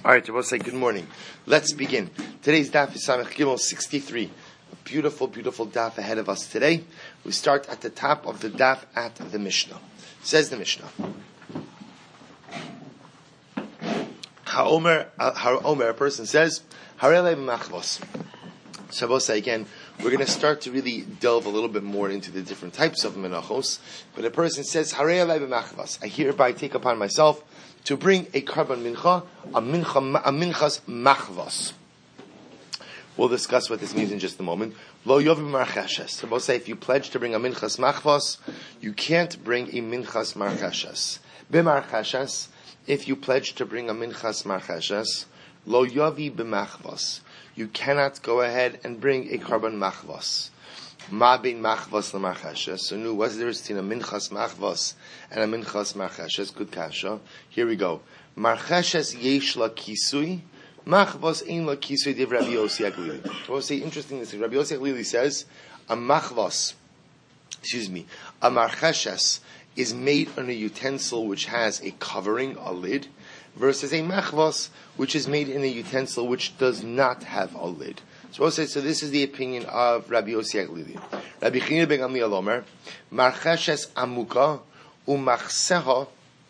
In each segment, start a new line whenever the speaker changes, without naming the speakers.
All right, I will say good morning. Let's begin. Today's daf is Samech Gimel 63. A beautiful, beautiful daf ahead of us today. We start at the top of the daf at the Mishnah. Says the Mishnah. Ha'omer, a person says, Harele b'machvos. So I will say again, we're going to start to really delve a little bit more into the different types of menachos. But a person says, Harele b'machvos. I hereby take upon myself to bring a carbon mincha, a minchas machvos. We'll discuss what this means in just a moment. Lo yovim marcheshes. So we'll say if you pledge to bring a minchas machvos, you can't bring a minchas marcheshes. B'marcheshes, if you pledge to bring a minchas marcheshes, lo yovi b'machvos. You cannot go ahead and bring a carbon machvos. Ma bin machvos l'marcheshes. So nu, what's the difference between a minchas machvos and a minchas marcheshes? Good kasha. Here we go. Marcheshes yesh la kisui. Machvos ein la kisui div Rabbi Yossi Aglili. I want to say interesting this. Rabbi Yossi Aglili says a marcheshes is made on a utensil which has a covering, a lid, versus a machvos which is made in a utensil which does not have a lid. So this is the opinion of Rabbi Yossi Aglili. Rabbi Chanina ben Gamliel Omer, marcheshes amuka umachseha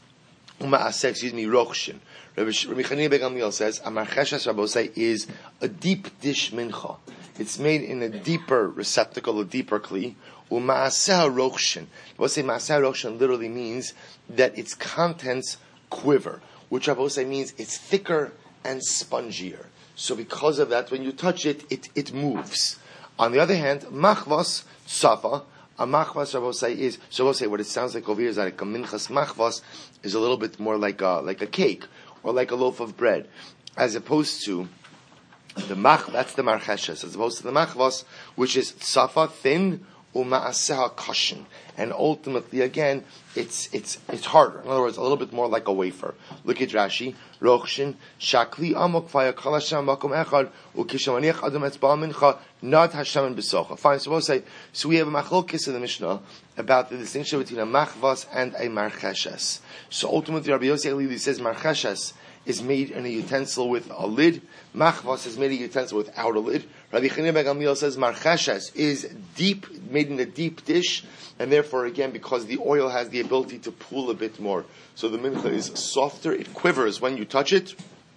rochshin. Rabbi Chanina ben Gamliel says a marcheshes, Rabbi Yossi, is a deep dish mincha. It's made in a deeper receptacle, a deeper kli. Uma'aseha rochshin. Rabbi Yossi, ma'aseha rochshin literally means that its contents quiver, which Rabbi Yossi means it's thicker and spongier. So because of that, when you touch it, it moves. On the other hand, machvos, safa, a machvos, Rabbi say, is, so we'll say what it sounds like over here is that a minchas machvos is a little bit more like a cake, or like a loaf of bread, as opposed to the that's the marcheshes, as opposed to the machvos, which is safa, thin, uma'aseha kashin. And ultimately, again, it's harder. In other words, a little bit more like a wafer. Look at Rashi. Rochshin, shakli amok faya kalasham makom echad, ukishamaniach adam etzbal mincha, not hashaman besocha. Fine, so we'll say, so we have a machlokes in the Mishnah about the distinction between a machvas and a marcheshes. So ultimately, Rabbi Yossi Aglili says marcheshes is made in a utensil with a lid. Machvas is made in a utensil without a lid. Rabbi Chanina ben Gamliel says marcheshes is deep, made in a deep dish, and therefore, again, because the oil has the ability to pool a bit more, so the mincha is softer, it quivers when you touch it,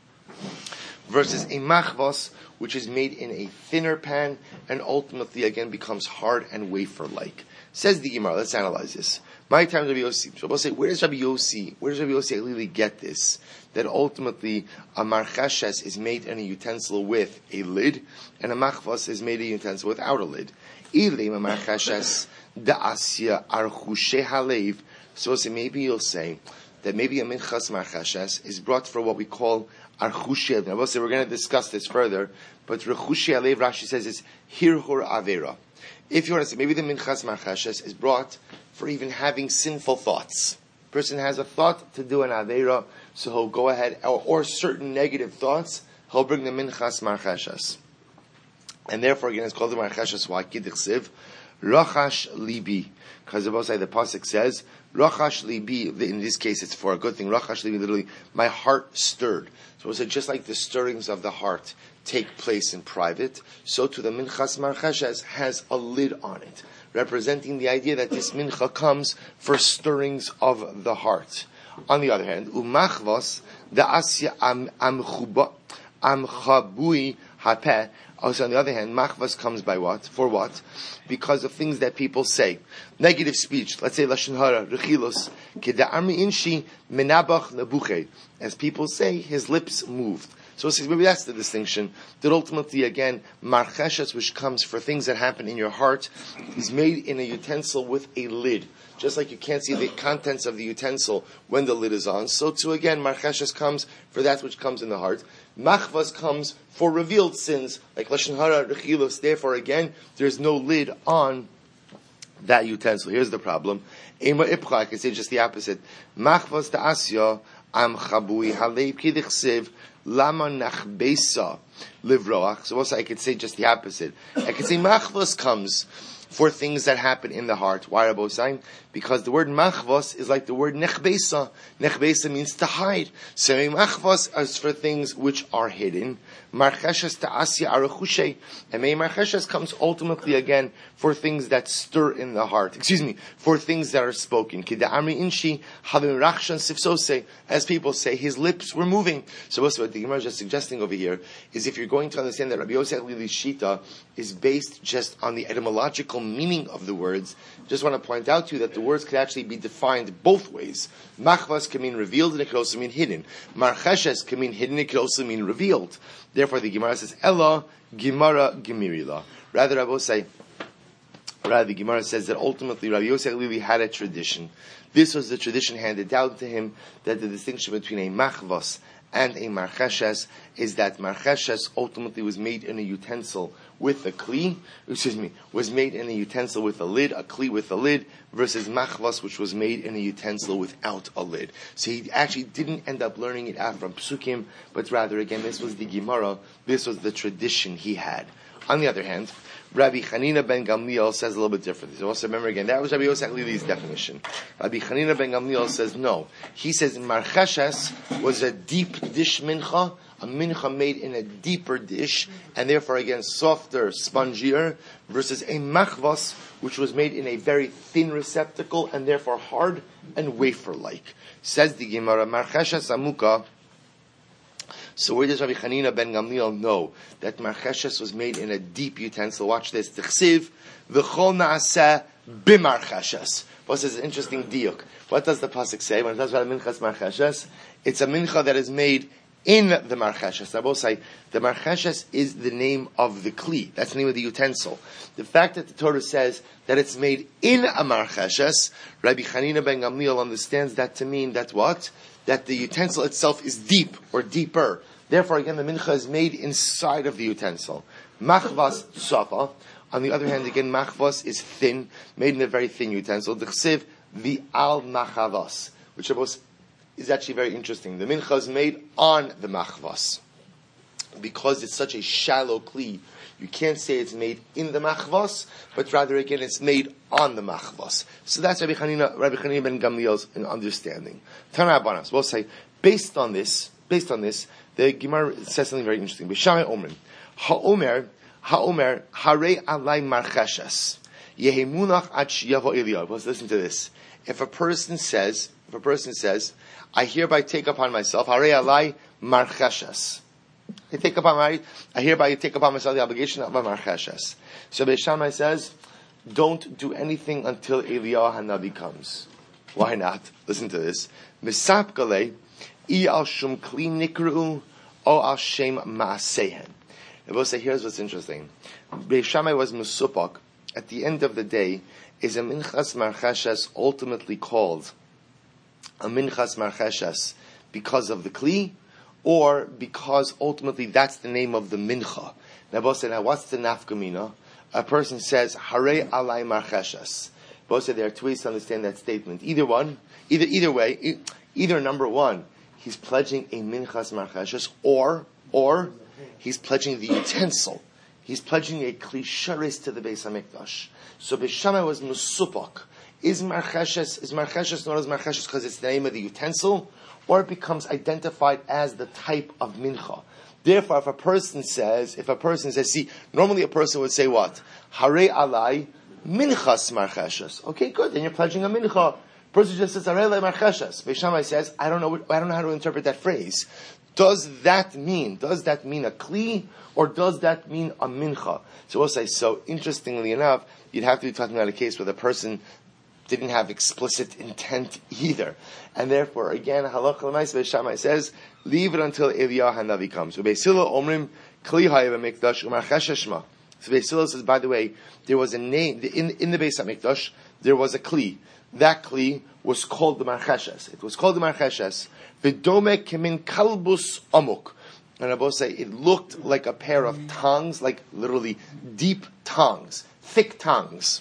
versus a machvas, which is made in a thinner pan, and ultimately, again, becomes hard and wafer-like. Says the Gemara, let's analyze this. My time, Rabbi Yossi. So we'll say, where does Rabbi Yossi Aglili get this? That ultimately a marcheshes is made in a utensil with a lid, and a machvas is made in a utensil without a lid. Ilim a marcheshes da'asya archushe halev. So maybe you'll say that maybe a minchas marcheshes is brought for what we call archushe halev. Now we'll say we're going to discuss this further, but archushe halev, Rashi says, is hirhur avera. If you want to say maybe the minchas marcheshes is brought for even having sinful thoughts. Person has a thought to do an avera, so he'll go ahead, or certain negative thoughts, he'll bring the minchas marcheshes. And therefore, again, it's called the marcheshes. Why? Kiddichsiv, rachash libi. Because the pasuk says, rachash libi, in this case it's for a good thing, rachash libi, literally, my heart stirred. So it's just like the stirrings of the heart take place in private, so to the minchas marcheshes has a lid on it, representing the idea that this mincha comes for stirrings of the heart. On the other hand, umachvos da'asya amchabui hapeh. Also, on the other hand, machvos comes by what? For what? Because of things that people say. Negative speech. Let's say lashon hara, rechilos, keda'armi inshi menabach nebuche. As people say, his lips moved. So maybe that's the distinction, that ultimately, again, marcheshes, which comes for things that happen in your heart, is made in a utensil with a lid. Just like you can't see the contents of the utensil when the lid is on, so too, again, marcheshes comes for that which comes in the heart. Machvas comes for revealed sins, like lashon hara, rechilos. Therefore, again, there's no lid on that utensil. Here's the problem. Ema ipcha, I can say just the opposite. Machvas ta'asya, am chabui haleib kidichsiv, lama nachbesa livroach. So also I could say just the opposite. I could say machvas comes for things that happen in the heart. Why Rabbi Sain? because the word machvos is like the word nechbesa. Nechbesa means to hide. So machvos is for things which are hidden. Marcheshes ta'asya arachushe. And marcheshes comes ultimately again for things that stir in the heart. For things that are spoken. Kida'amri inshi havim rachshan sifsose. As people say, his lips were moving. So what the Gemara is just suggesting over here is if you're going to understand that Rabbi Yosef Lili's Shita is based just on the etymological meaning of the words, just want to point out to you that the words could actually be defined both ways. Machvas can mean revealed and it could also mean hidden. Marcheshes can mean hidden, it could also mean revealed. Therefore the Gemara says, Ella Gemara Gemirila. Rather, the Gemara says that ultimately Rabbi Yosef Lili had a tradition. This was the tradition handed down to him, that the distinction between a machvas and a marcheshes is that marcheshes ultimately was made in a utensil with a kli, was made in a utensil with a lid, a kli with a lid, versus machvas, which was made in a utensil without a lid. So he actually didn't end up learning it out from psukim, but rather, again, this was the Gemara, this was the tradition he had. On the other hand, Rabbi Chanina ben Gamliel says a little bit differently. So also remember again, that was Rabbi Yosef Lili's definition. Rabbi Chanina ben Gamliel says no. He says marcheshes was a deep dish mincha, a mincha made in a deeper dish, and therefore again softer, spongier, versus a machvas, which was made in a very thin receptacle, and therefore hard and wafer-like. Says the Gemara, marcheshes amuka. So where does Rabbi Chanina ben Gamliel know that marcheshes was made in a deep utensil? Watch this. T'chsiv v'chol na'aseh b'marcheshes. What is an interesting diuk? What does the pasuk say when it talks about minchas marcheshes? It's a mincha that is made in the marcheshes. I will say the marcheshes is the name of the kli. That's the name of the utensil. The fact that the Torah says that it's made in a marcheshes, Rabbi Chanina ben Gamliel understands that to mean that what? That the utensil itself is deep or deeper. Therefore, again, the mincha is made inside of the utensil. Machvas safa. On the other hand, again, machvas is thin, made in a very thin utensil. D'chsiv the al machavas, which is actually very interesting. The mincha is made on the machvas. Because it's such a shallow kli, you can't say it's made in the machvas, but rather again it's made on the machvas. So that's Rabbi Chanina ben Gamliel's understanding. Tanabanas, we'll say, based on this, the Gemara says something very interesting. B'shamai omrim, ha'omer, harei alai marcheshes, yehemunach ad sheyavo Eliyahu. Let's listen to this. If a person says, I hereby take upon myself, harei alai marcheshes. I hereby take upon myself the obligation of my marcheshes. So Beis Shammai says, don't do anything until Eliyahu Hanavi comes. Why not? Listen to this. Misapkale I al shum kli nikru o al shem maasehen. I will say, here's what's interesting. Beis Shammai was musupak. At the end of the day, is a minchas marcheshes ultimately called a minchas marcheshes because of the kli, or because ultimately that's the name of the mincha. Now, both say, now what's the nafkamina? A person says, Harei alai marcheshes. Both say there are two ways to understand that statement. Either way, either number one, he's pledging a minchas marcheshes, or he's pledging the utensil. He's pledging a klisharis to the Beis HaMikdash. So Beis Shammai was musupak. Is marcheshes known as marcheshes because it's the name of the utensil, or it becomes identified as the type of mincha? Therefore, if a person says, see, normally a person would say what? Harei alai minchas marcheshes. Okay, good. Then you're pledging a mincha. Person just says harei alai marcheshes. Beis Shammai says, I don't know how to interpret that phrase. Does that mean a kli, or does that mean a mincha? So we'll say, so interestingly enough, you'd have to be talking about a case where the person didn't have explicit intent either. And therefore, again, halacha l'maaseh, Beis Shammai says, leave it until Eliyahu Hanavi comes. So Beis Hillel omrim, kli hayev mikdash u'marcheshes shma. So Beis Hillel says, by the way, there was a name, in the Beis HaMikdash, there was a kli. That kli was called the marcheshes. It was called the marcheshes. V'dome kemin kalbus amuk. And I both say, it looked like a pair of tongues, like literally deep tongues, thick tongues.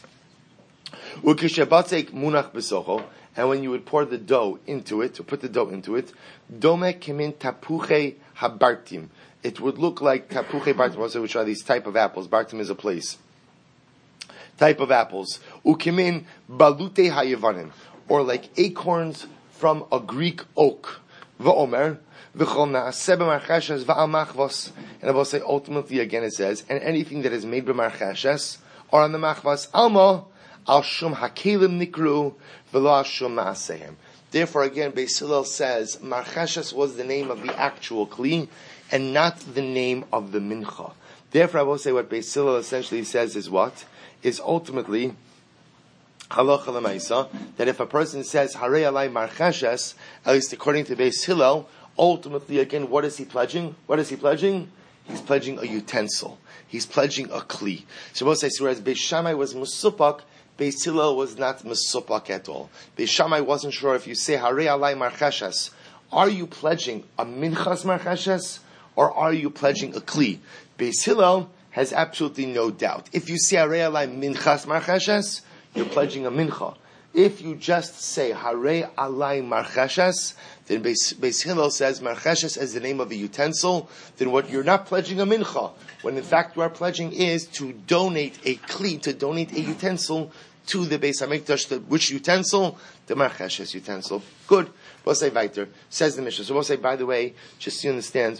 And when you would pour the dough into it, or put the dough into it, dome kemin tapuche habartim. It would look like tapuche bartim, which are these type of apples. Bartim is a place. type of apples. Ukimin balute hayavanim, or like acorns from a Greek oak. V'omer v'chol na'aseh b'marcheshes v'al machvos. And I will say ultimately again it says, and anything that is made b'marcheshes or on the machvos alma al shum hakelim nikru v'lo al shum ma'asehem. Therefore, again, Beis Hillel says marcheshes was the name of the actual kli and not the name of the mincha. Therefore, I will say what Beis Hillel essentially says is what? Is ultimately halacha l'maisa, that if a person says harei alai marcheshes, at least according to Beis Hillel, ultimately again, what is he pledging? What is he pledging? He's pledging a utensil. He's pledging a kli. So we'll say, so whereas Beis Shammai was musupak, Beis Hillel was not musupak at all. Beis Shammai wasn't sure if you say harei alai marcheshes, are you pledging a minchas marcheshes or are you pledging a kli? Beis Hillel has absolutely no doubt. If you say harei alai minchas marcheshes, you're pledging a mincha. If you just say harei alai marcheshes, then Beis Hillel says marcheshes as the name of a utensil. Then what you're not pledging a mincha. When in fact you are pledging is to donate a kli, to donate a utensil to the Beis Hamikdash. Which utensil? The marcheshes utensil. Good. We'll say weiter. Says the Mishnah. So we'll say, by the way, just so you understand,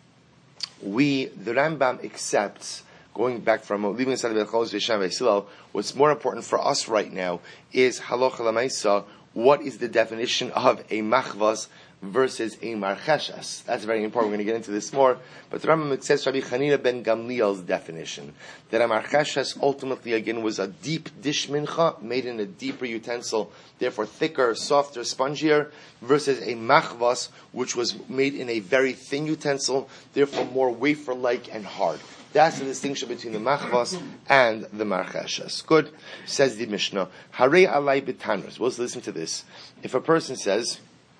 the Rambam accepts, going back from leaving aside the Bechol V'Shem V'Silal, what's more important for us right now is halacha l'maisa. What is the definition of a machvas versus a marcheshes? That's very important. We're going to get into this more. But the Rambam accepts Rabbi Chanina ben Gamliel's definition that a marcheshes ultimately again was a deep dish mincha made in a deeper utensil, therefore thicker, softer, spongier, versus a machvas which was made in a very thin utensil, therefore more wafer-like and hard. That's the distinction between the machvas and the marcheshes. Good. Says the Mishnah. Harei alai b'tanros. Well, let's listen to this. If a person says,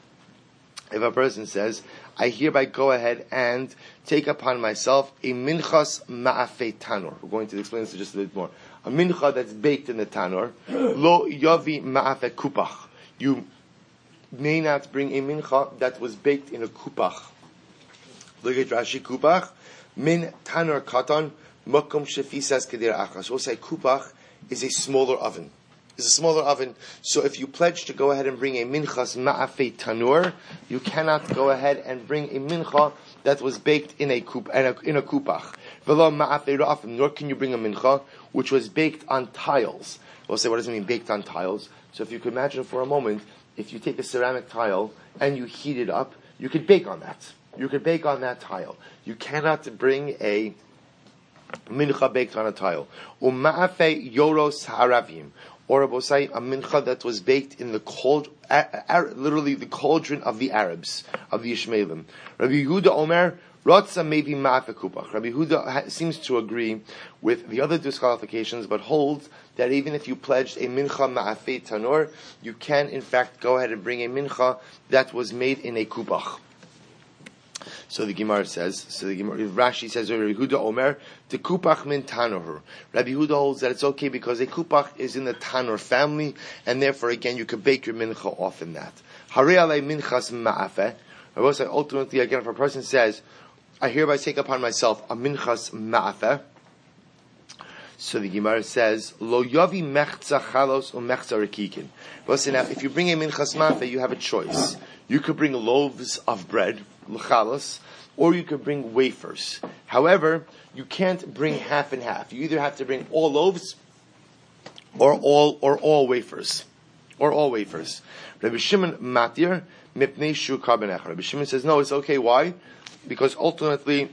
I hereby go ahead and take upon myself a minchas ma'afei tanor. We're going to explain this just a bit more. A mincha that's baked in the tanor. Lo yavi ma'afei kupach. You may not bring a mincha that was baked in a kupach. Look at Rashi, kupach. Min tanor katan makom shefisas kedir achas. We'll say kupach is a smaller oven. It's a smaller oven. So if you pledge to go ahead and bring a minchas ma'afei tanur, you cannot go ahead and bring a mincha that was baked in a kupach. V'lo ma'afei ra'afim. Nor can you bring a mincha which was baked on tiles. We'll say, what does it mean baked on tiles? So if you could imagine for a moment, if you take a ceramic tile and you heat it up, you could bake on that. You could bake on that tile. You cannot bring a mincha baked on a tile. U'ma'afei yoros haravim. Or a mincha that was baked in the literally the cauldron of the Arabs, of the Ishmaelim. Rabbi Yehuda Omer, Rotza maybe ma'afe kupach. Rabbi Yehuda seems to agree with the other disqualifications, but holds that even if you pledged a mincha ma'afe tanor, you can in fact go ahead and bring a mincha that was made in a kupach. So the Gemara says, Rashi says, Rabbi Yehuda Omer, the kupach min tanor. Rabbi Yehuda holds that it's okay because a kupach is in the tanor family, and therefore again you could bake your mincha off in that. Harei alei minchas ma'afeh. I will say ultimately again, if a person says, I hereby take upon myself a minchas ma'afeh, so the Gemara says, Lo yavi mechza chalos or mechza rekikin. Well, say now, if you bring a minchas ma'afeh, you have a choice. You could bring loaves of bread, l'chalos, or you could bring wafers. However, you can't bring half and half. You either have to bring all loaves or all wafers. Or all wafers. Rabbi Shimon matir mipnei shu karben echad. Rabbi Shimon says, no, it's okay. Why? Because ultimately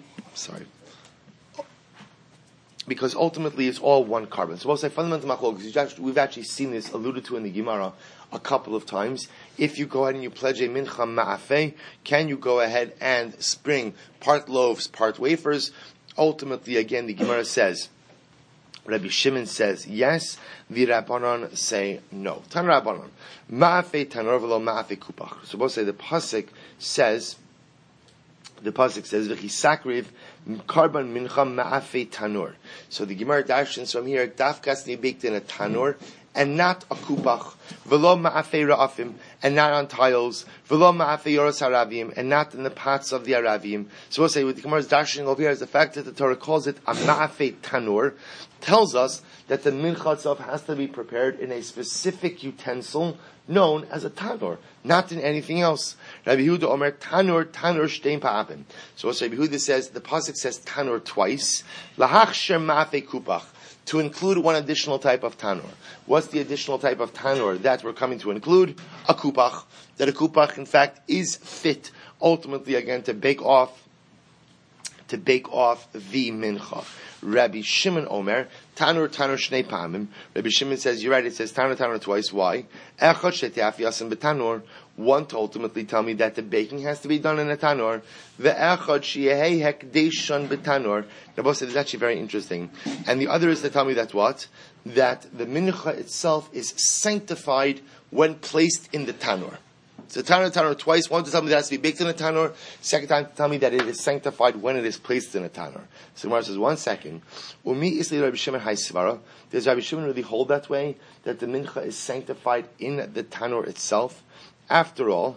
it's all one carbon. So we'll say fundamental machlokes. We've actually seen this alluded to in the Gemara a couple of times. If you go ahead and you pledge a mincha ma'afeh, can you go ahead and spring part loaves, part wafers? Ultimately, again, the Gemara says, Rabbi Shimon says yes, the Rabbanon say no. Tan Rabbanon, ma'afeh tanor v'lo ma'afeh kupach. So we'll say the pasuk says, "V'chisakriv karban mincha ma'afei tanur." So the Gemara darshans from here, dafkas they baked in a tanur and not a kupach. V'lo ma'afei ra'afim, and not on tiles, v'lo ma'afe yoros haravim, and not in the pots of the Aravim. So we'll say, what the Gemara is dashing over here is the fact that the Torah calls it a ma'afe tanur, tells us that the mincha itself has to be prepared in a specific utensil known as a tanur, not in anything else. Rabbi Yehuda Omer, tanur shtein pa'apim. So also Rabbi Yehuda says, the pasuk says tanur twice, lahachsher ma'afe kupach, to include one additional type of tanur. What's the additional type of tanur that we're coming to include? A kupach. That a kupach, in fact, is fit, ultimately, again, to bake off the mincha. Rabbi Shimon Omer, tanur shnei pamim. Rabbi Shimon says, you're right, it says tanur twice. Why? Echad shetiaf yasim betanur. One to ultimately tell me that the baking has to be done in a tanur. Ve'echad sheyehei hekdeshon betanur. Rabbi said, it's actually very interesting. And the other is to tell me that what? That the mincha itself is sanctified when placed in the tanur. So tanur twice. One to tell me that it has to be baked in a tanur. Second time to tell me that it is sanctified when it is placed in a tanur. So Gemara says, 1 second. Umi isli Rabbi Shimon haisvara. Does Rabbi Shimon really hold that way? That the mincha is sanctified in the tanur itself? After all,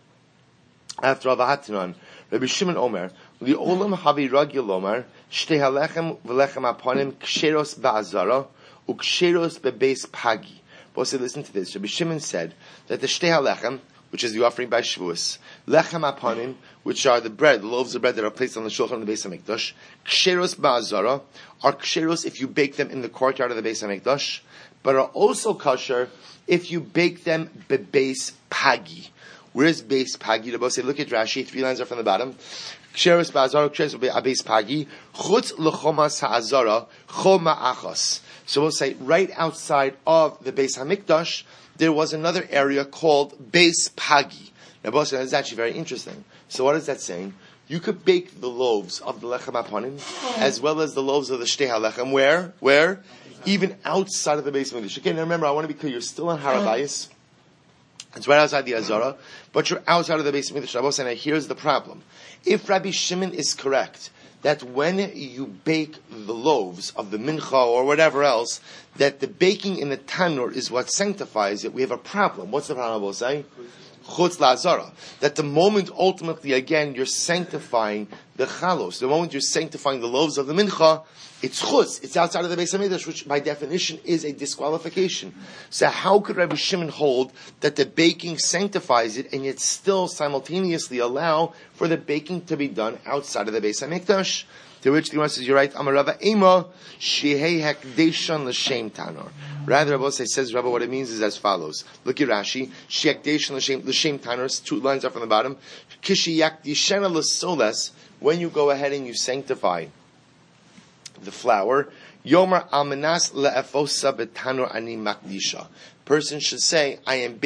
Vahatinon, Rabbi Shimon Omer, Li'olam havi ragil Omer, Shtei halechem v'lechem aponim ksheros ba'azara, uksheros bebeis pagi. But listen to this. Rabbi Shimon said that the Shtei halechem, which is the offering by Shavuos, lechem aponim, which are the bread, the loaves of bread that are placed on the shulchan of the Beis HaMikdash, ksheros ba'azara, are ksheros if you bake them in the courtyard of the Beis HaMikdash, but are also kosher if you bake them bebeis pagi. Where is beis pagi? The say, look at Rashi, 3 lines are from the bottom. Ksheros ba'azara, ksheros bebeis pagi, chutz lechomas ha'azara, choma achos. So we'll say, right outside of the Beis HaMikdash, there was another area called beis pagi. Now, boss, that's actually very interesting. So what is that saying? You could bake the loaves of the lechem aponim, as well as the loaves of the shtei halechem. Where? Even outside of the Beis HaMikdash. Okay, now remember, I want to be clear, you're still on Har HaBayis. It's right outside the Azara, but you're outside of the Beis HaMikdash. And here's the problem. If Rabbi Shimon is correct, that when you bake the loaves of the mincha or whatever else, that the baking in the tanur is what sanctifies it, we have a problem. What's the problem, Bosai? Chutz la'azara. That the moment ultimately, again, you're sanctifying the chalos, the moment you're sanctifying the loaves of the mincha, it's chutz, it's outside of the Beis HaMikdash, which by definition is a disqualification. So how could Rabbi Shimon hold that the baking sanctifies it and yet still simultaneously allow for the baking to be done outside of the Beis HaMikdash? To which the Gemara says, you're right, Amarava Ema, Shehei Hekdeshon L'Shem Tanur. Rather, Rabbi says, Rabbi, what it means is as follows. Look at Rashi, Shehei Hekdeshon L'Shem Tanur, 2 lines are from the bottom. Kishi Yakdishena L'Soles, when you go ahead and you sanctify the flour, Yomer Almanas Le'efosa Betanur Ani Makdisha. Person should say, I am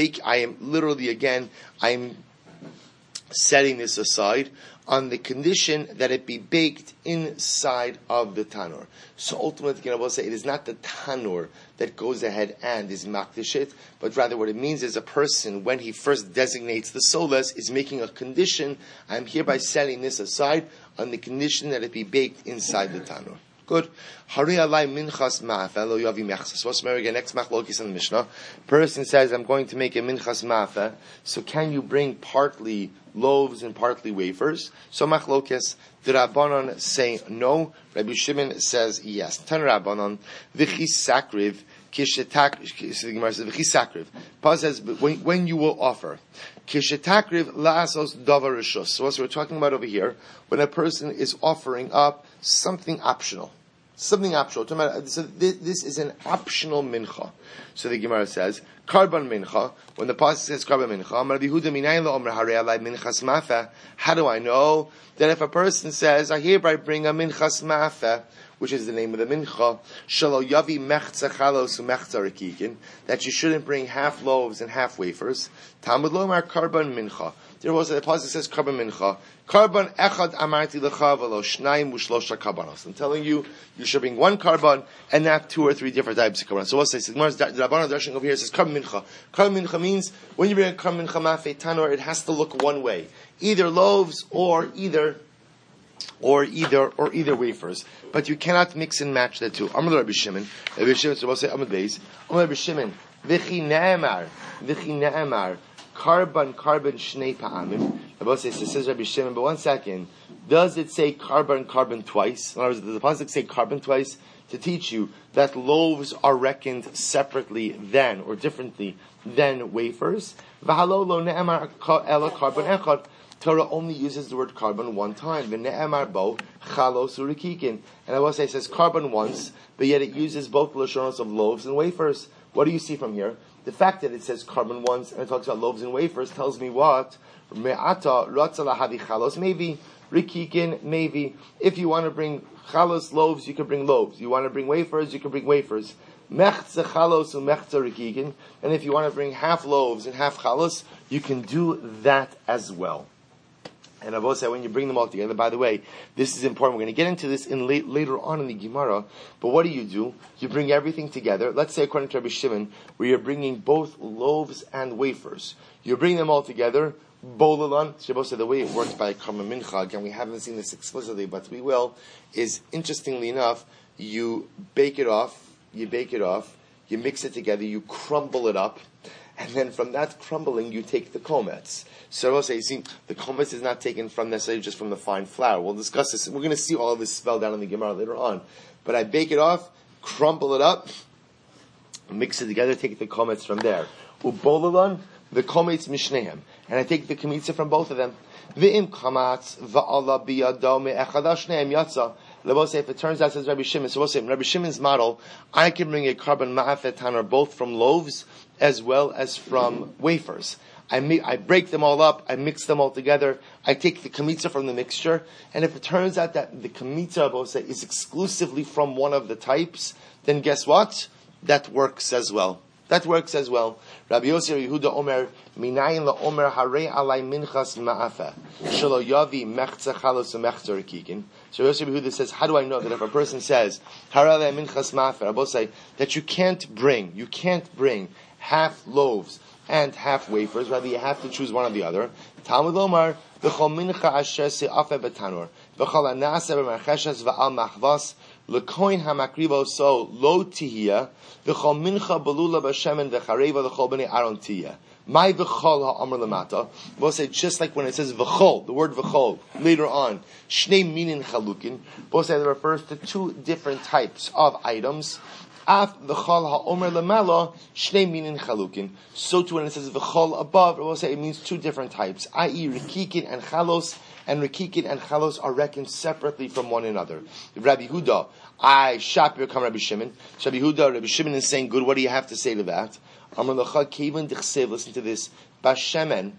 setting this aside on the condition that it be baked inside of the tanur. So ultimately, I will say, it is not the tanur that goes ahead and is makdishit, but rather what it means is a person, when he first designates the solas, is making a condition, I'm hereby setting this aside on the condition that it be baked inside the tanur. Good. Hari alai minchas ma'afa lo yavi mechsas. What's the next machlokis in the Mishnah? Person says, I'm going to make a minchas ma'afa, so can you bring partly loaves and partly wafers? So machlokis, the Rabbanon say no, Rabbi Shimon says yes. Tan Rabbanon, v'chi sakriv, the Gemara says, v'chi sakriv. Paul says, when you will offer, kishetakriv la'asos davar rishus. So what we're talking about over here, when a person is offering up something optional. Something optional. So this is an optional mincha. So the Gemara says, Karban mincha. When the pasuk says Karban mincha, how do I know that if a person says, I hereby bring a minchas ma'afeh, which is the name of the mincha, shalo yavi mechza chalos umechza rekikin, that you shouldn't bring half loaves and half wafers. Talmud lomar Karban mincha. There was a pasuk says Karban mincha. Karban echad amarti lecha v'lo shnayim u'shlosha karbanos. I'm telling you, you should bring 1 karban and not 2 or 3 different types of karbanos. So what's this? The Rabbanan Darshing over here says Karban mincha. Karban mincha means when you bring a Karban mincha ma'afeh tanur, it has to look one way, either loaves or either wafers, but you cannot mix and match the two. Amar Rabbi Shimon. Rabbi Shimon. So we'll say Amar Beis. Amar Rabbi Shimon. V'chi ne'emar. Karban shnei pa'amim. Rabbi says, says Rabbi Shimon, but 1 second. Does it say karban twice? In other words, does the pasuk say karban twice? To teach you that loaves are reckoned separately then, or differently than wafers. V'halo lo ne'emar ela karban echad. Torah only uses the word carbon one time. V'ne'emar bo chalos urikikin. And I will say it says carbon once, but yet it uses both lashonos of loaves and wafers. What do you see from here? The fact that it says carbon once and it talks about loaves and wafers tells me what? Me'ata ratza lahavi chalos, maybe. Rikikin, maybe. If you want to bring chalos loaves, you can bring loaves. You want to bring wafers, you can bring wafers. Mechza chalos and mechza rikikin. And if you want to bring half loaves and half chalos, you can do that as well. And I've also said when you bring them all together, by the way, this is important. We're going to get into this later on in the Gemara. But what do? You bring everything together. Let's say according to Rabbi Shimon, where you're bringing both loaves and wafers. You bring them all together. Bolalan, Shabbos said the way it works by Karma Mincha, again, we haven't seen this explicitly, but we will, is interestingly enough, you bake it off, you mix it together, you crumble it up, and then from that crumbling, you take the komets. So I'll say, you see, the komets is not taken from necessarily just from the fine flour. We'll discuss this. We're going to see all of this spelled out in the Gemara later on. But I bake it off, crumble it up, mix it together, take the komets from there. Ubolalan, the komets mishnehem. And I take the kamitza from both of them. V'im kamatz va'ala biyado me'echadash ne'em yatza. We'll say if it turns out, says Rabbi Shimon, so we'll say in Rabbi Shimon's model, I can bring a carbon ma'afet tanner both from loaves as well as from wafers. I break them all up, I mix them all together, I take the kamitza from the mixture, and if it turns out that the kamitza, we'll say, is exclusively from one of the types, then guess what? That works as well. Rabbi Yossi Yehuda Omer, Minayin la Omer Harei Alai Minchas Ma'afa, Shelo Yavi Mechza Chalos Mechza Rekikin. So Yossi Yehuda says, how do I know that if a person says Harei Alai Minchas Ma'afa, I will say that you can't bring half loaves and half wafers, rather you have to choose one or the other. Talmud Omar, V'chol Mincha Asher Se'afe Betanur, V'chol Anase B'Marcheshes V'al Machvas, L'koin hamakrivo so lo tihya v'chol mincha belula b'shemen v'chareva l'chol b'nei Aaron tihya. My v'chol ha'amr lemata. We'll say just like when it says v'chol, the word v'chol later on, shnei minin chalukin. We'll say it refers to two different types of items. Af v'chol ha'omer lemala shnei minin chalukin. So too when it says v'chol above, we'll say it means two different types, i.e. rikikin and chalos. And rikikin and chalos are reckoned separately from one another. Rabbi Huda, I shop your come Rabbi Shimon. So Rabbi Shimon is saying, good, what do you have to say to that? Amar Lacha Kevin Dichsev, listen to this. Bashemen,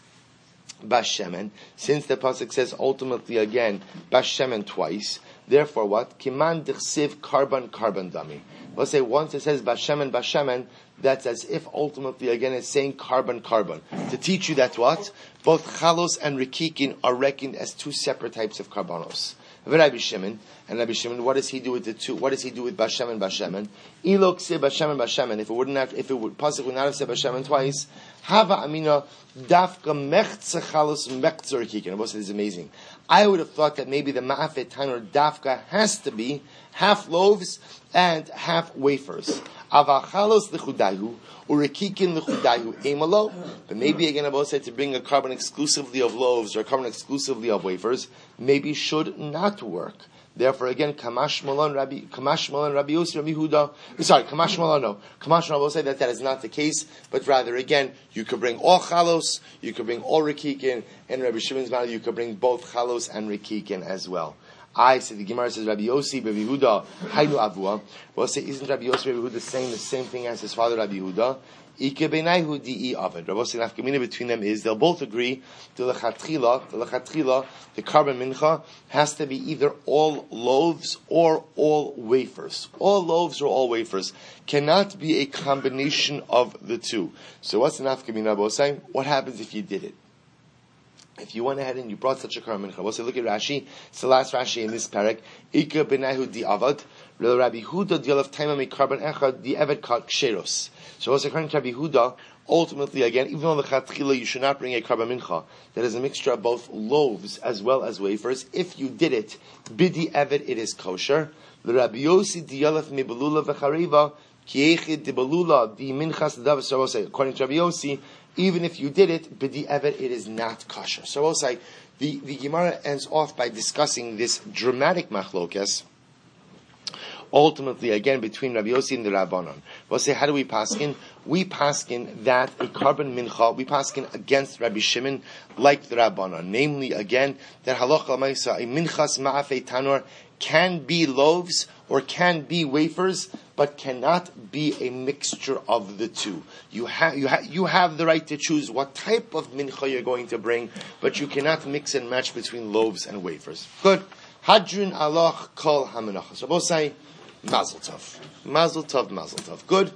since the pasuk says ultimately again, Bashemen twice, therefore what? Kiman Dichsev Karban Dami. Let's say once it says Bashemen, that's as if ultimately again it's saying carbon. To teach you that what? Both chalos and rikikin are reckoned as two separate types of karbanos. Rabbi Shimon, what does he do with the two? What does he do with Bashemen? Ilok say Bashemen. If it would possibly not have said Bashemen twice, Hava Amina Dafka Mechza Chalos Mechza Rikikin. This is amazing. I would have thought that maybe the Ma'afet Tanur Dafka has to be half loaves and half wafers. Avachalos lechudayu urikikin lechudayu emalo. But maybe again, Abba said to bring a carbon exclusively of loaves or a carbon exclusively of wafers, maybe should not work. Therefore, again, Kamash Malon Rabbi Yossi Rabbi Huda. Sorry, Kamash Malon. No, Kamash Malon will say that is not the case, but rather again, you could bring all chalos, you could bring all rikikin, and Rabbi Shimon's matter, you could bring both chalos and rikikin as well. I say the Gemara says Rabbi Yossi, Rabbi Yehuda, Haynu Avua. Well, say isn't Rabbi Yossi, Rabbi Yehuda saying the same thing as his father Rabbi Yehuda? Ike benayhu di'i avid. Rabbi Yossi nafkamina between them is they'll both agree to the lechatchila, the carbon mincha has to be either all loaves or all wafers. All loaves or all wafers cannot be a combination of the two. So what's the nafkamina? Rabbi Yossi? What happens if you did it? If you went ahead and you brought such a carbon mincha, we'll say, look at Rashi. It's the last Rashi in this parak. Ika benahu di avad. Rabbi Huda di olav taima mi carbon echad di evet kat ksheros. So we'll say, according to Rabbi Huda, ultimately again, even though the chatchila you should not bring a carbon mincha that is a mixture of both loaves as well as wafers, if you did it, bidi evet, it is kosher. Rabbi Yossi di olav mi belula v'chariva ki echid di belula di minchas dav. So we'll say, according to Rabbi Yossi, even if you did it, b'di'evet, it is not kosher. So we'll say, the Gemara ends off by discussing this dramatic machlokes, ultimately, again, between Rabbi Yossi and the Rabbanon. We'll say, how do we paskin? We paskin that a carbon mincha, we paskin against Rabbi Shimon, like the Rabbanon. Namely, again, that halacha l'maisa, a minchas ma'afei tanor, can be loaves or can be wafers, but cannot be a mixture of the two. You have the right to choose what type of mincha you're going to bring, but you cannot mix and match between loaves and wafers. Good. Hadrin alach kol haminachas. So both say, Mazel tov. Mazel tov, mazel tov. Good.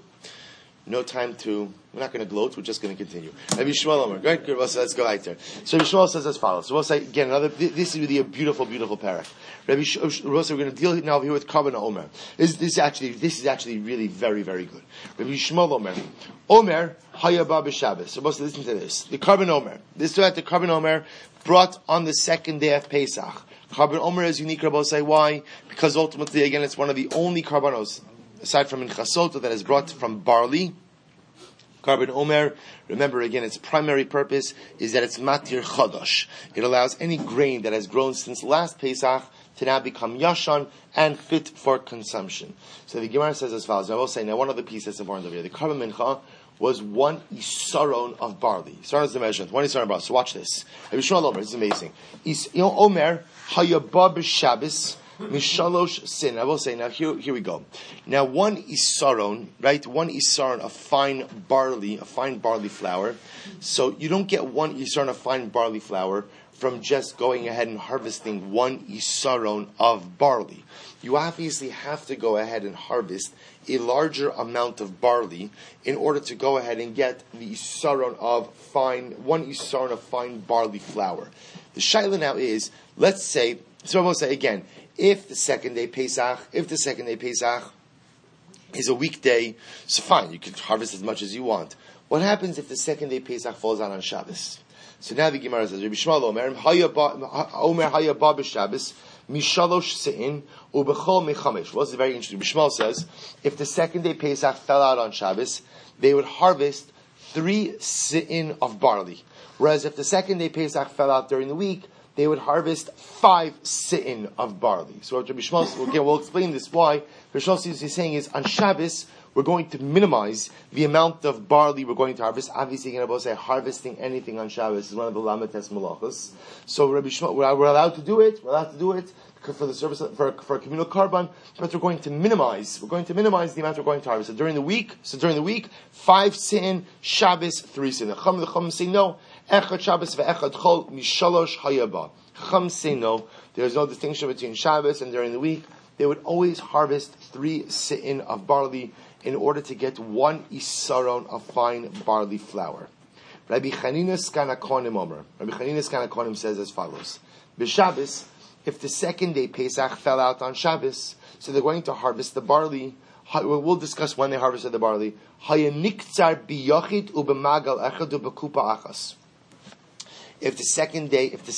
No time to, we're not going to gloat, we're just going to continue. Rabbi Shmuel Omer. Good, good. Let's go right there. So Rabbi Shmuel says as follows. So we'll say, again, this is really a beautiful, beautiful parak. Rabbi Shmuel, we're going to deal now here with Karban Omer. This is actually really very, very good. Rabbi Shmuel Omer. Omer, Hayabah b'Shabbos. So we'll listen to this. The Karban Omer. This is that the Karban Omer brought on the second day of Pesach. Karban Omer is unique, Rabbi say. Why? Because ultimately, again, it's one of the only karbanos, aside from in Chasota, that is brought from barley. Karban Omer, remember again, its primary purpose is that it's matir chodosh. It allows any grain that has grown since last Pesach to now become yashan and fit for consumption. So the Gemara says as follows. I will say now one other piece that's important over here. The Karban Mincha was one isaron of barley. Isaron is the measurement. One isaron of barley. So watch this. Rabbi Shmuel Omer, this is amazing. Omer hayabah b'Shabbos mishalosh sin. I will say now. Here we go. Now one isaron, right? One isaron of fine barley flour. So you don't get one isaron of fine barley flour from just going ahead and harvesting one isaron of barley. You obviously have to go ahead and harvest a larger amount of barley in order to go ahead and get the isaron of one isaron of fine barley flour. The shaila now is, let's say, so I will say again, if the second day Pesach is a weekday, so fine, you can harvest as much as you want. What happens if the second day Pesach falls out on Shabbos? So now the Gemara says, Rabbi Shmuel Omer hayabah b'Shabbos mishalosh sein ubechol mechamesh. Well, this is very interesting. Rabbi Shmuel says, if the second day Pesach fell out on Shabbos, they would harvest 3 sein of barley. Whereas if the second day Pesach fell out during the week, they would harvest 5 sein of barley. So Rabbi Shmuel, again, we'll explain this why. Rabbi Shmuel is saying is, on Shabbos, we're going to minimize the amount of barley we're going to harvest. Obviously, you're going to say harvesting anything on Shabbos is one of the Lamates Malachos. So Rabbi Shmuel, we're allowed to do it. We're allowed to do it for the service for a communal karban, but we're going to minimize the amount we're going to harvest. So during the week, 5 sein, Shabbos 3 sein. The Chum say no. Echad Shabbos ve'echad Chol mishalosh hayabah. Chum say no. There's no distinction between Shabbos and during the week. They would always harvest 3 sein of barley in order to get 1 isaron of fine barley flour. Rabbi Chanina Skana Konim Omer. Rabbi Chanina Skana Konim says as follows: B'Shabbos, if the second day Pesach fell out on Shabbos, so they're going to harvest the barley. We'll discuss when they harvested the barley. Hayaniktzar biyachid ubemagal echad ubekupa achas. If the second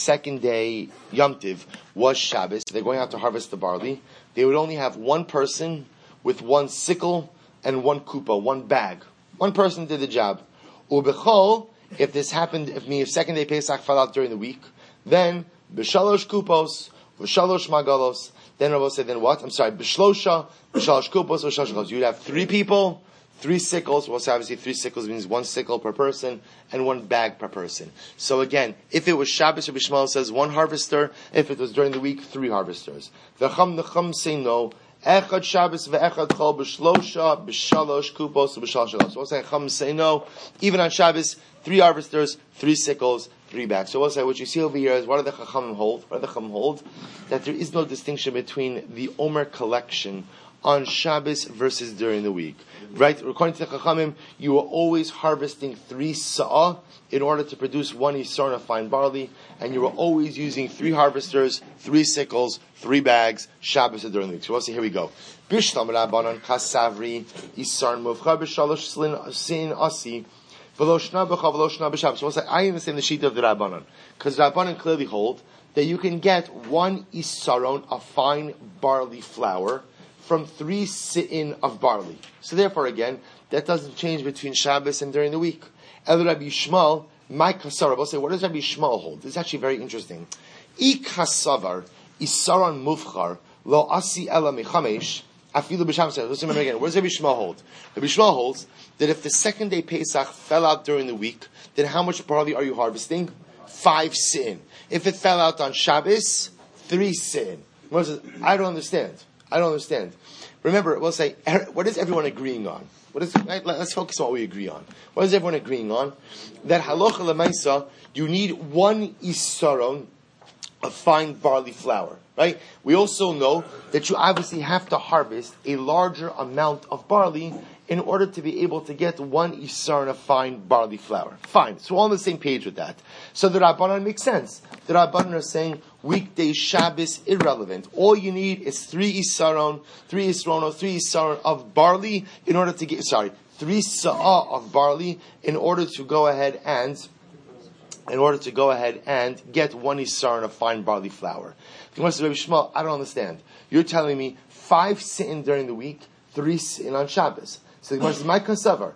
day Yom Tiv was Shabbos, they're going out to harvest the barley. They would only have one person with 1 sickle and 1 kupa, 1 bag. One person did the job. Ubechol, if this happened, if second day Pesach fell out during the week, then b'shalosh kupos, b'shalosh magalos. Then Rabbi said, then what? B'shlosha, b'shalosh kupos, b'shalosh magalos. You'd have 3 people, 3 sickles. Well, obviously 3 sickles means 1 sickle per person and 1 bag per person. So again, if it was Shabbos, Rabbi Shmuel says 1 harvester. If it was during the week, 3 harvesters. The Chum say no. Echad Shabbos ve'echad Chol b'shlosha b'shalosh kupos b'shalosh magalos. So we'll say Chum say no. Even on Shabbos, 3 harvesters, 3 sickles, 3 bags. So we'll say what you see over here is what do the Chachamim hold? That there is no distinction between the Omer collection on Shabbos versus during the week. Right? According to the Chachamim, you are always harvesting 3 sa'ah in order to produce 1 isaron of fine barley, and you are always using 3 harvesters, 3 sickles, 3 bags, Shabbos during the week. So we'll see, here we go. Bishlam Rabbanon kasavri isaron muvcha b'shalosh sin asi v'loshna b'cha v'loshna b'Shabbos. So we'll say, I understand the sheet of the Rabbanon, because Rabbanon clearly hold that you can get 1 isaron of fine barley flour from 3 sein of barley. So therefore, again, that doesn't change between Shabbos and during the week. El Rabbi Yishmael, my kasara. We'll say, what does Rabbi Yishmael hold? This is actually very interesting. I kasavar isaron mufchar lo asi ela mechamesh afilu b'shabbos. Let's remember again. What does Rabbi Yishmael hold? Rabbi Yishmael holds that if the second day Pesach fell out during the week, then how much barley are you harvesting? 5 sin. If it fell out on Shabbos, 3 sin. I don't understand. Remember, we'll say, what is everyone agreeing on? Let's focus on what we agree on. What is everyone agreeing on? That halacha lemaisa, you need 1 isaron of fine barley flour, right? We also know that you obviously have to harvest a larger amount of barley in order to be able to get 1 isaron of fine barley flour. Fine. So we're all on the same page with that. So the Rabbanan makes sense. The Rabbanan are saying weekday Shabbos irrelevant. All you need is 3 isaron of barley in order to get, 3 sa'ah of barley in order to go ahead and get 1 isaron of fine barley flour. The Gemara says, Rabbi Yishmael, I don't understand. You're telling me 5 sittin during the week, 3 sittin on Shabbos. So the Gemara says, my kasavar.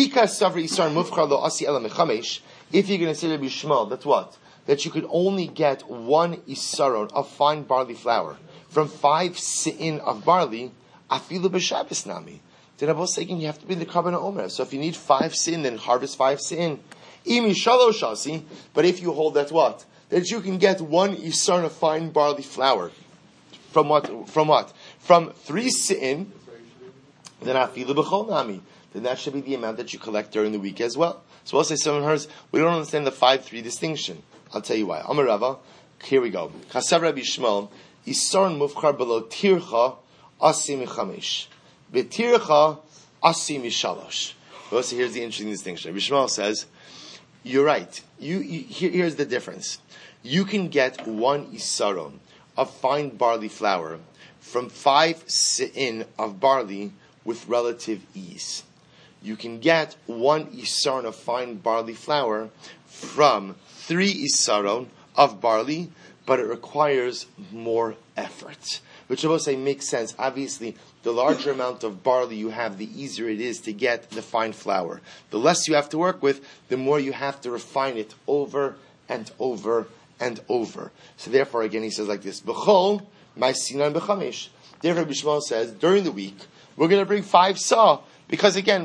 If you're going to say Rabbi Yishmael, that's what? That you could only get 1 isaron of fine barley flour from 5 sittin of barley, afilu b'Shabbos nami. Then Rabbi saying you have to be in the Karban Omer. So if you need 5 sittin, then harvest 5 sittin. Imi shalosh asi. But if you hold that what? That you can get 1 isaron of fine barley flour. From what? From 3 sittin, then afilu b'chol nami. Then that should be the amount that you collect during the week as well. So we'll say someone hers, we don't understand the 5-3 distinction. I'll tell you why. Amar Rava, here we go. Chasav Rabbi Yishmael, isaron mufchar below tircha asi michamesh. Betircha asi mishalosh. We'll see, here's the interesting distinction. Rabbi Yishmael says, you're right. Here's the difference. You can get 1 isaron of fine barley flour from 5 sittin of barley with relative ease. You can get 1 isaron of fine barley flour from 3 isaron of barley, but it requires more effort. Which I will say makes sense. Obviously, the larger amount of barley you have, the easier it is to get the fine flour. The less you have to work with, the more you have to refine it over and over and over. So therefore, again, he says like this, B'chol, my sinan b'chamesh. Therefore, Rabbi Yishmael says, during the week, we're going to bring 5 sah. Because again,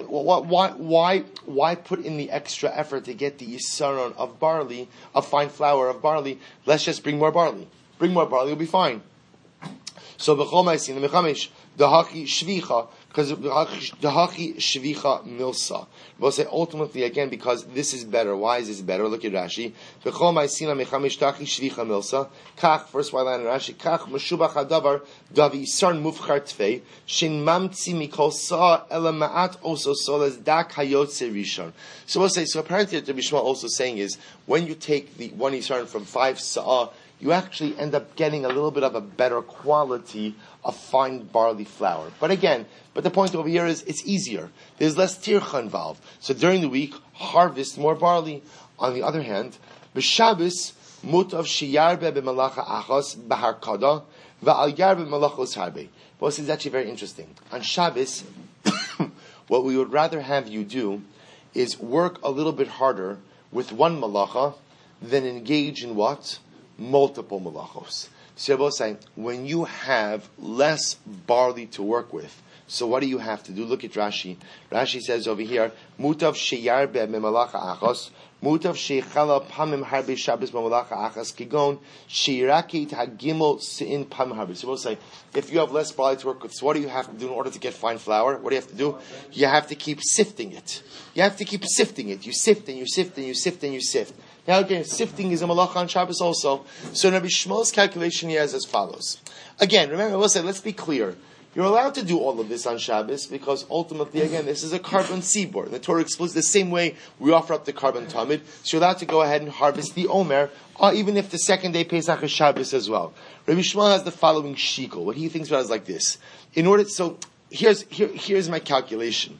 why put in the extra effort to get the isaron of barley, of fine flour of barley? Let's just bring more barley. Bring more barley, will be fine. So b'chol ma'asin l'mechamesh dahaki shvicha, because dahaki shvicha milsa. We'll say ultimately again because this is better. Why is this better? Look at Rashi. B'chol ma'asin l'mechamesh dahaki shvicha milsa. Kach, first while line in Rashi. Kach meshubach hadavar davi isaron mufchar tfei shin mamtzi mikol sa ela ma'at also solas dak hayotze rishon. So we'll say, so apparently what Rabbi Yishmael also saying is when you take the 1 isaron from 5 sa'ah, you actually end up getting a little bit of a better quality of fine barley flour. But the point over here is it's easier. There's less tircha involved. So during the week, harvest more barley. On the other hand, b'Shabbos, mutav sheyarbe b'malacha achos b'harkada v'al yarbe b'malachos harbe. Well, this is actually very interesting. On Shabbos, what we would rather have you do is work a little bit harder with 1 malacha than engage in what? Multiple malachos. So you're both saying, when you have less barley to work with, so what do you have to do? Look at Rashi. Rashi says over here, Mutav sheyarbe memalacha achos, Mutav sheychala pamim harbe Shabbos memalacha achas, kigon sheirakit hagimel sein pamim harbe. So we'll say, if you have less barley to work with, so what do you have to do in order to get fine flour? What do you have to do? You have to keep sifting it. You have to keep sifting it. You sift and you sift and you sift and you sift. Now again, sifting is a malacha on Shabbos also. So Rabbi Shmuel's calculation here is as follows. Again, remember, we'll say, let's be clear. You're allowed to do all of this on Shabbos because ultimately, again, this is a carbon seaboard. The Torah explains the same way we offer up the carbon tamid. So you're allowed to go ahead and harvest the omer, even if the second day Pesach is Shabbos as well. Rabbi Shmuel has the following shikol. What he thinks about is like this. So here's my calculation.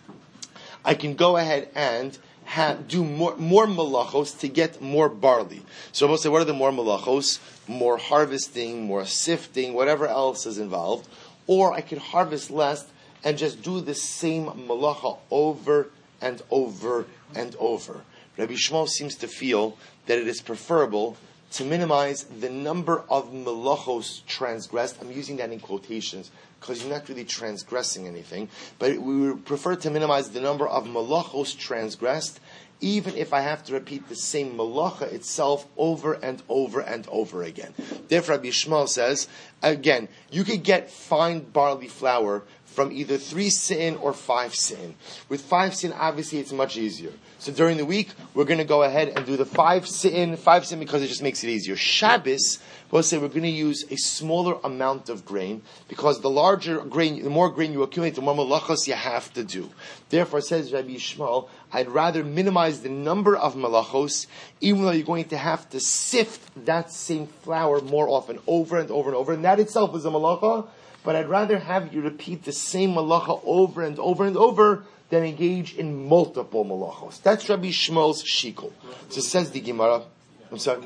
I can go ahead and do more malachos to get more barley. So we'll say, what are the more malachos? More harvesting, more sifting, whatever else is involved. Or I could harvest less and just do the same malacha over and over and over. Rabbi Shmuel seems to feel that it is preferable to minimize the number of melachos transgressed. I'm using that in quotations because you're not really transgressing anything, but we would prefer to minimize the number of melachos transgressed, even if I have to repeat the same malacha itself over and over and over again. Therefore, Rabbi Shmuel says, again, you could get fine barley flour from either 3 sin or 5 sin. With 5 sin, obviously, it's much easier. So during the week, we're going to go ahead and do the 5 sin because it just makes it easier. Shabbos, we'll say we're going to use a smaller amount of grain because the larger grain, the more grain you accumulate, the more malachos you have to do. Therefore, says Rabbi Shmuel, I'd rather minimize the number of malachos, even though you're going to have to sift that same flour more often, over and over and over, and that itself is a malacha. But I'd rather have you repeat the same malacha over and over and over than engage in multiple malachos. That's Rabbi Shmuel's shikol. So says the Gemara. I'm sorry.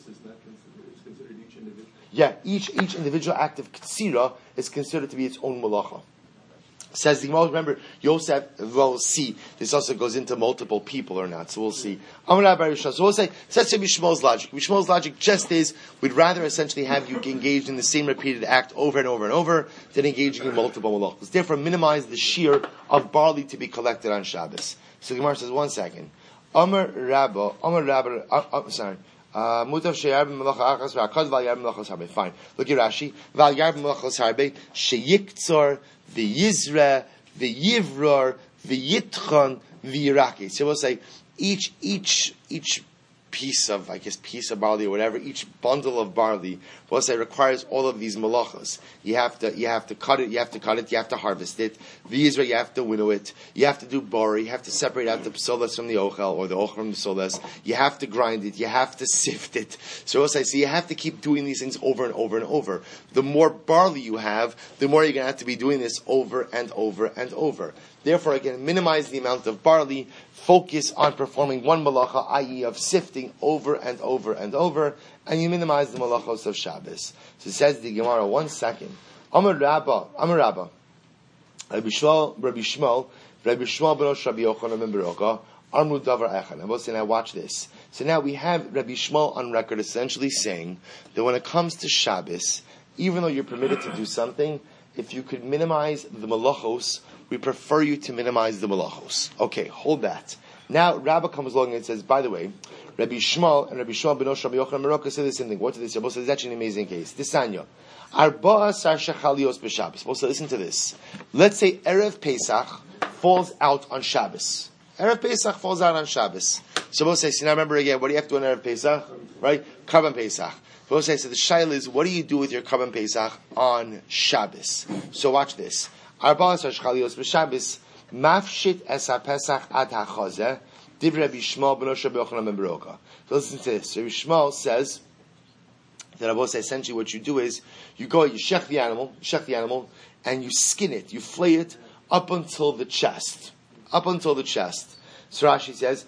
Yeah, each individual act of ktsira is considered to be its own malacha. Says the Gemara. Remember, Yosef. We'll see. This also goes into multiple people or not. So we'll see. So we'll say that's Rabbi Shmuel's logic. Rabbi Shmuel's logic just is we'd rather essentially have you engaged in the same repeated act over and over and over than engaging in multiple malachos. Therefore, minimize the shear of barley to be collected on Shabbos. So the Gemara says, 1 second. Amar Rabba. Sorry. Mutav sheyar b'melacha achas v'akad v'al b'melachos harbe. Fine. Look at Rashi. V'al yar b'melachos harbe sheyiktzor v'yizra v'yivror v'yitchon v'yiraki. So we'll say each piece of barley or whatever, each bundle of barley, we'll say requires all of these malachas. You have to cut it, you have to harvest it. V'yizra, you have to winnow it. You have to do bora, you have to separate out the psolas from the ochel, or the ochel from the psolas. You have to grind it, you have to sift it. So we'll say, you have to keep doing these things over and over and over. The more barley you have, the more you're going to have to be doing this over and over and over. Therefore, again, minimize the amount of barley, focus on performing one malacha, i.e. of sifting over and over and over, and you minimize the malachos of Shabbos. So it says the Gemara, 1 second. Amar Rabba, Rabbi Shmuel b'no Rabbi Yochanan ben Beroka, Amru davar echad. And we'll say, now watch this. So now we have Rabbi Shmuel on record essentially saying that when it comes to Shabbos, even though you're permitted to do something, if you could minimize the malachos, we prefer you to minimize the malachos. Okay, hold that. Now, Rabbi comes along and says, by the way, Rabbi Shmuel and Rabbi Shmuel ben Rabbi Yochanan ben Beroka say the same thing. What did they say? This is actually an amazing case. Tisanya. Arba'a sar shechalios b'Shabbos. So listen to this. Let's say Erev Pesach falls out on Shabbos. Erev Pesach falls out on Shabbos. So we'll say, now remember again, what do you have to do on Erev Pesach? Right? Karban Pesach. We'll say, so the shaila is, what do you do with your Karban Pesach on Shabbos? So watch this. Arba'a sar shechalios b'Shabbos. Mafshit es ha-Pesach ad ha-Chazeh. Div Rabbi Shmuel ben Rabbi Yochanan ben Beroka. So listen to this. Rabbi Shmuel says that I will say essentially what you do is you go, you shech the animal, and you skin it, you flay it up until the chest. So Rashi says,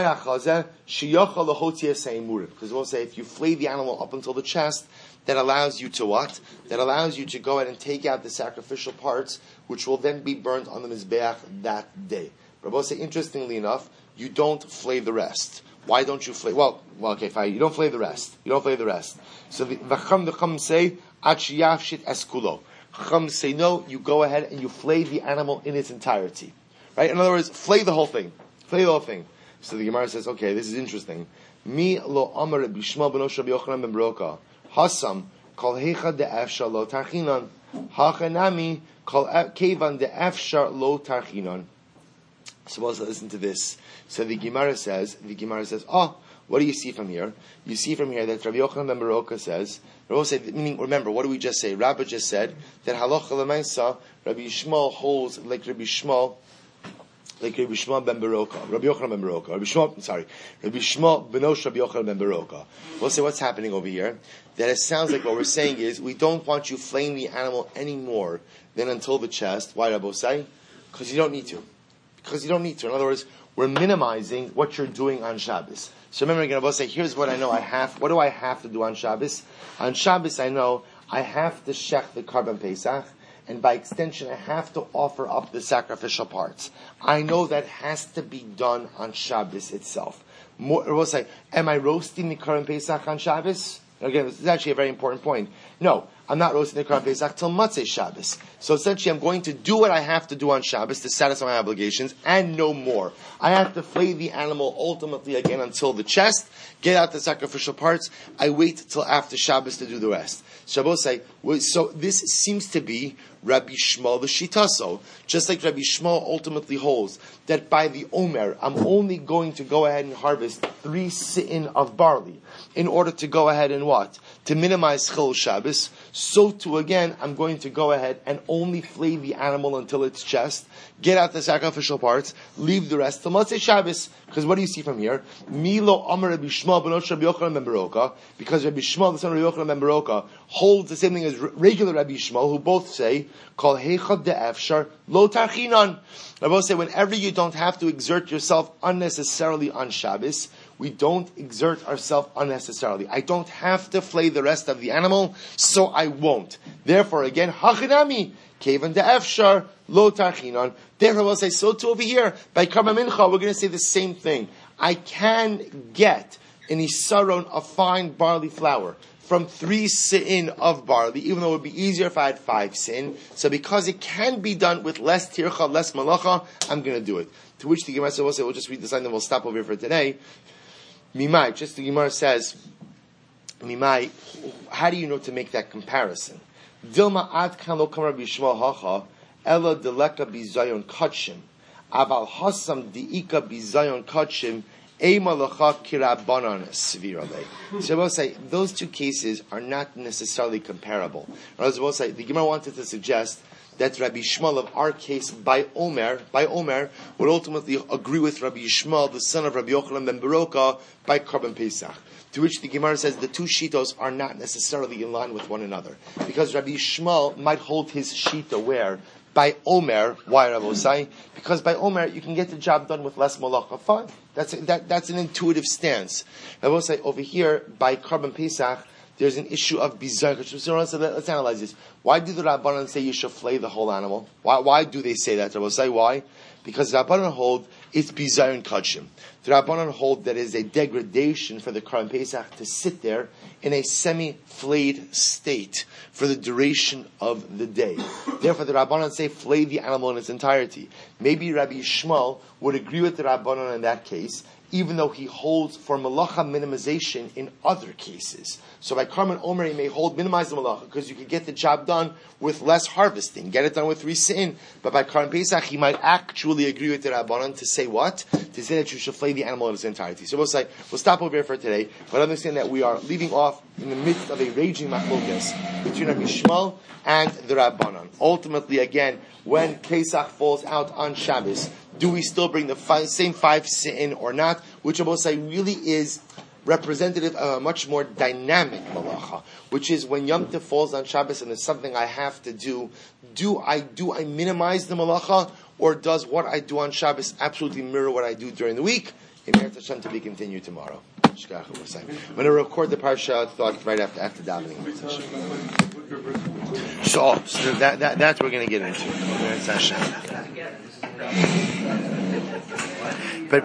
because we'll say if you flay the animal up until the chest, that allows you to what? That allows you to go ahead and take out the sacrificial parts, which will then be burnt on the Mizbeach that day. But we'll say, interestingly enough, you don't flay the rest. Why don't you flay? Well, okay, fine. You don't flay the rest. So the Chacham say, Achiyavshit eskulo. Chacham say, no, you go ahead and you flay the animal in its entirety. Right? In other words, flay the whole thing. So the Gemara says, okay, this is interesting. Mi lo amar Rabbi Shmuel ben Rabbi Yochanan ben Beroka. Hasam kol hecha de efshar lo tarchinon. Hachanami kol kevan de efshar lo tarchinon. So also listen to this. So the Gemara says, what do you see from here? You see from here that Rabbi Yochanan ben Beroka says, meaning, remember, what do we just say? Rabbi just said that halacha l'maisa, Rabbi Shmuel holds like Rabbi Shmuel ben Beroka, Rabbi Yochanan ben Beroka, Rabbi Shmuel benosh Rabbi Yochanan ben Beroka. We'll say what's happening over here. That it sounds like what we're saying is we don't want you flaying the animal any more than until the chest. Why, Rabbi say? Because you don't need to. In other words, we're minimizing what you're doing on Shabbos. So remember again, Rabbi say, here's what I know what do I have to do on Shabbos? On Shabbos I know I have to shech the Karban Pesach, and by extension I have to offer up the sacrificial parts. I know that has to be done on Shabbos itself. We'll say, am I roasting the Korban Pesach on Shabbos? Again, this is actually a very important point. No, I'm not roasting the Korban Pesach till Motzei Shabbos. So essentially I'm going to do what I have to do on Shabbos to satisfy my obligations and no more. I have to flay the animal ultimately again until the chest, get out the sacrificial parts. I wait till after Shabbos to do the rest. Shabbos say, so this seems to be Rabbi Shmuel the Shitaso, just like Rabbi Shmuel ultimately holds that by the Omer, I'm only going to go ahead and harvest 3 si'in of barley in order to go ahead and what? To minimize Chil Shabbos. So too again, I'm going to go ahead and only flay the animal until its chest, get out the sacrificial parts, leave the rest till Motzei Shabbos. Because what do you see from here? Milo Amar Rabbi Shmuel b'not Rabbi Yochanan ben Beroka, because Rabbi Shmuel the son of Rabbi Yochanan ben Beroka holds the same thing as regular Rabbi Shmuel, who both say, Kol heichad de'efshar lo tarchinan. I will say, whenever you don't have to exert yourself unnecessarily on Shabbos, we don't exert ourselves unnecessarily. I don't have to flay the rest of the animal, so I won't. Therefore, again, hachinami, kevan de'efshar lo tarchinan. Therefore, we'll say, so too over here, by Karma Mincha, we're going to say the same thing. I can get an isaron of fine barley flour from 3 si'in of barley, even though it would be easier if I had 5 si'in. So because it can be done with less tircha, less malacha, I'm going to do it. To which the Gemara will say, we'll just read this line and we'll stop over here for today. Mimai, just the Gemara says, Mimai, how do you know to make that comparison? Dilma ad kan lo kam Rabbi Shmuel hacha, ela deleka bizayon kachim, aval hasam diika bizayon kachim, so we'll say those two cases are not necessarily comparable. Or as we'll say, the Gemara wanted to suggest that Rabbi Shmuel of our case by Omer would ultimately agree with Rabbi Shmuel, the son of Rabbi Yochanan ben Beroka, by Korban Pesach. To which the Gemara says the two shitos are not necessarily in line with one another, because Rabbi Shmuel might hold his shita where by Omer, why Rabosai? Because by Omer you can get the job done with less malacha. Fine, that's an intuitive stance. Rabosai over here by Korban Pesach, there's an issue of bizarre. So let's analyze this. Why do the Rabbanan say you should flay the whole animal? Why do they say that? Rabosai, why? Because the Rabbanan hold it's bizarre and kachim. The Rabbanan hold that it is a degradation for the Korban Pesach to sit there in a semi-flayed state for the duration of the day. Therefore, the Rabbanan say flay the animal in its entirety. Maybe Rabbi Shmuel would agree with the Rabbanan in that case, even though he holds for malacha minimization in other cases. So by Karman Omer, he may hold minimize the malacha, because you could get the job done with less harvesting, get it done with 3 si'in. But by Karman Pesach, he might actually agree with the Rabbanan to say what? To say that you should flay the animal in its entirety. So we'll stop over here for today, but understand that we are leaving off in the midst of a raging machlokas between Rabbi Shmuel and the Rabbanan. Ultimately, again, when Pesach falls out on Shabbos, do we still bring the same 5 si'in or not? Which I will say really is representative of a much more dynamic malacha, which is when Yom Tov falls on Shabbos and there's something I have to do. Do I minimize the malacha, or does what I do on Shabbos absolutely mirror what I do during the week? Emer Hashem to be continued tomorrow. I'm going to record the parsha thought right after davening. So that's what we're going to get into.